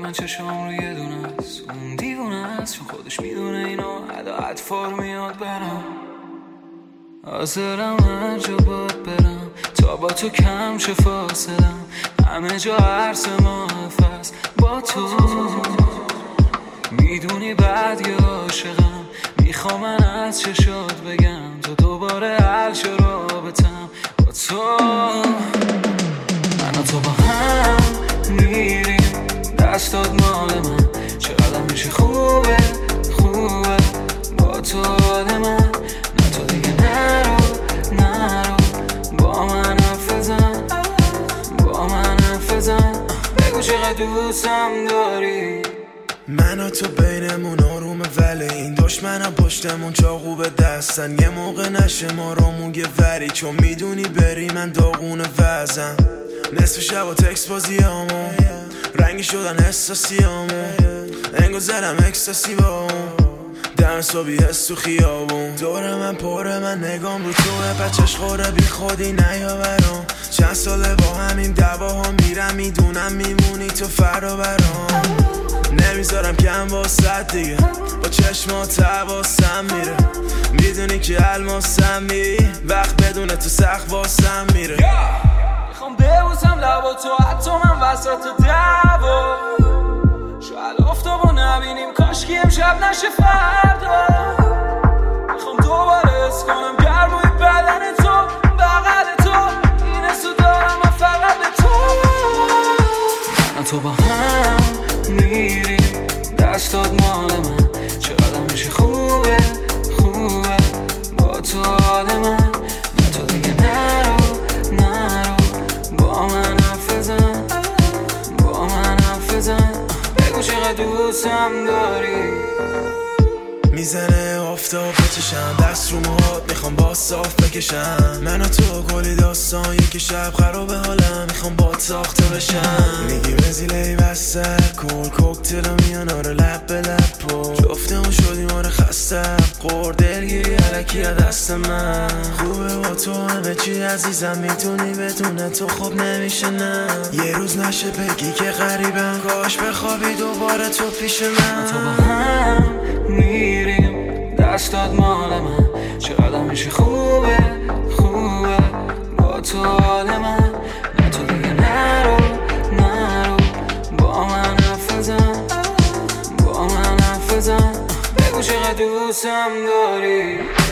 من چشام رو یه دونه است، اون دیوونه است چون خودش میدونه اینو ادا اطفار میاد برام. حاضرم هر جا باد برم تا با تو کم شه فاصلم، همه جا عرص محفظ با تو. میدونی بعد یه عاشقم، میخوام من از چشات بگم تو دوباره حل شه رابطم با تو. من و تو با هم میریم، دستات مال من، چقدر میشه خوبه خوبه با تو حال من. نه تو دیگه نرو با من حرف بزن، با من حرف بزن، بگو چقدر دوستم داری. من و تو بینمون آرومه ولی این دشمنم پشتمون چاقو به دستن. یه موقع نشه ما رو موگه وری، چون میدونی بری من داغون وزم. نصف شب و تکس بازیامون رنگی شدن احساسیامون، انگو زدم اکستاسی با اون دم صبحی هست تو خیابون. دور من پره من نگام رو توه، بچش خوره بی خودی نیا برام. چند ساله با همین دعواها میرم، میدونم میمونی تو فردا برام. نمیذارم کم واسد دیگه، با چشمات حواسم میره. میدونی که الماسم می وقت بدون تو سخت واسم میره. میخوام ببوسم لبا تو حتی من وسط دعوا، شاید آفتابو نبینیم کاشکی امشب نشه فردا. میخوام دوباره حس کنم گرمای بدن تو، بغل تو، این حسو دارم من فقط به تو. من تو با هم میریم، دستات مال من، چقدر میشه خوبه خوبه با تو حال من. نه تو دیگه نرو با من حرف بزن، با من حرف بزن، بگو چقدر دوستم داری. میزنه آفتاب بچشم دست رو موهات، میخوام با صاف بکشم. من و تو کلی داستان یک شب خراب حالم، میخوام با ساخته بشم. میگی وزیله بسته کل کوکتل میان آره لب به لب پر جفتمون شدیم آره خستم قور دلگیری علکی دست من. خوبه با تو همه چی عزیزم، میتونی بدون تو خوب نمیشه نه. یه روز نشه بگی که غریبم، کاش بخوابی دوباره تو پیش من. تو با هم میریم، دستات مال من، چقدر میشه خوبه خوبه با تو حال من. نه تو دیگه نرو با من حرف بزن، با من حرف بزن، بگو چقدر دوستم داری.